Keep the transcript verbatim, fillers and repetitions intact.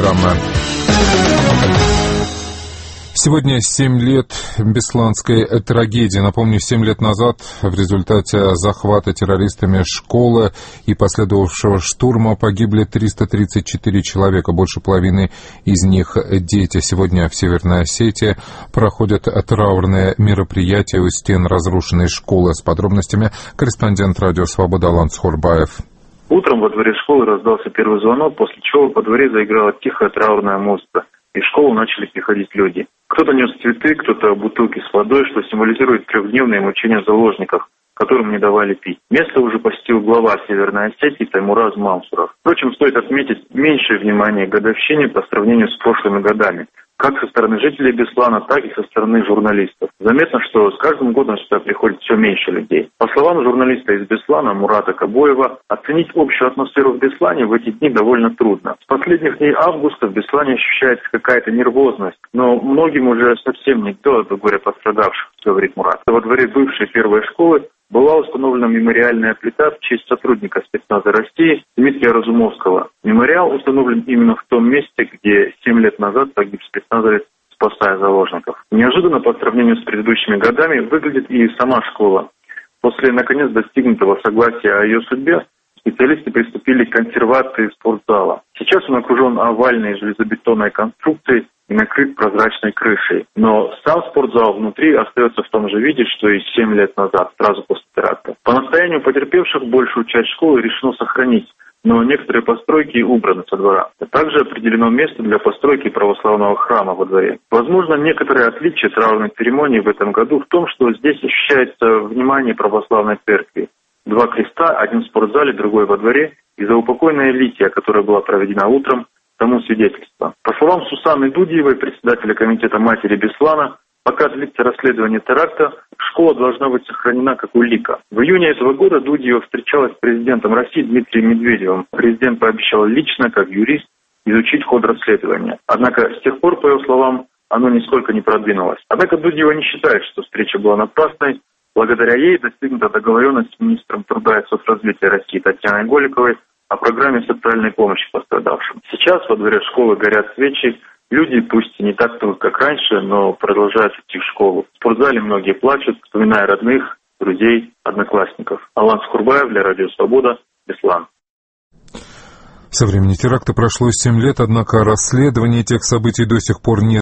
программы. Сегодня семь лет бесланской трагедии. Напомню, семь лет назад в результате захвата террористами школы и последовавшего штурма погибли триста тридцать четыре человека, больше половины из них дети. Сегодня в Северной Осетии проходят траурные мероприятия у стен разрушенной школы. С подробностями корреспондент радио «Свобода» Алан Схурбаев. Утром во дворе школы раздался первый звонок, после чего во дворе заиграла тихая траурная музыка, и в школу начали приходить люди. Кто-то нес цветы, кто-то бутылки с водой, что символизирует трехдневные мучения заложников, которым не давали пить. Место уже посетил глава Северной Осетии Таймураз Мансуров. Впрочем, стоит отметить меньшее внимание к годовщине по сравнению с прошлыми годами, как со стороны жителей Беслана, так и со стороны журналистов. Заметно, что с каждым годом сюда приходит все меньше людей. По словам журналиста из Беслана Мурата Кабоева, оценить общую атмосферу в Беслане в эти дни довольно трудно. С последних дней августа в Беслане ощущается какая-то нервозность, но многим уже совсем никто, это говоря пострадавших, говорит Мурат. Во дворе бывшей первой школы была установлена мемориальная плита в честь сотрудника спецназа России Дмитрия Разумовского. Мемориал установлен именно в том месте, где семь лет назад погиб спецназовец, спасая заложников. Неожиданно по сравнению с предыдущими годами выглядит и сама школа. После, наконец, достигнутого согласия о ее судьбе, специалисты приступили к консервации спортзала. Сейчас он окружен овальной железобетонной конструкцией и накрыт прозрачной крышей. Но сам спортзал внутри остается в том же виде, что и семь лет назад, сразу после теракта. По настоянию потерпевших большую часть школы решено сохранить, но некоторые постройки убраны со двора. Также определено место для постройки православного храма во дворе. Возможно, некоторые отличия траурной церемонии в этом году в том, что здесь ощущается внимание православной церкви. Два креста, один в спортзале, другой во дворе, и заупокойная лития, которая была проведена утром, тому свидетельство. По словам Сусаны Дудиевой, председателя комитета матери Беслана, пока длится расследование теракта, школа должна быть сохранена как улика. В июне этого года Дудиева встречалась с президентом России Дмитрием Медведевым. Президент пообещал лично, как юрист, изучить ход расследования. Однако с тех пор, по ее словам, оно нисколько не продвинулось. Однако Дудиева не считает, что встреча была напрасной. Благодаря ей достигнута договоренность с министром труда и соцразвития России Татьяной Голиковой о программе социальной помощи пострадавшим. Сейчас во дворе школы горят свечи. Люди, пусть и не так тут, как раньше, но продолжают идти в школу. В спортзале многие плачут, вспоминая родных, друзей, одноклассников. Алан Схурбаев для Радио Свобода, Беслан. Со времени теракта прошло семь лет, однако расследование тех событий до сих пор не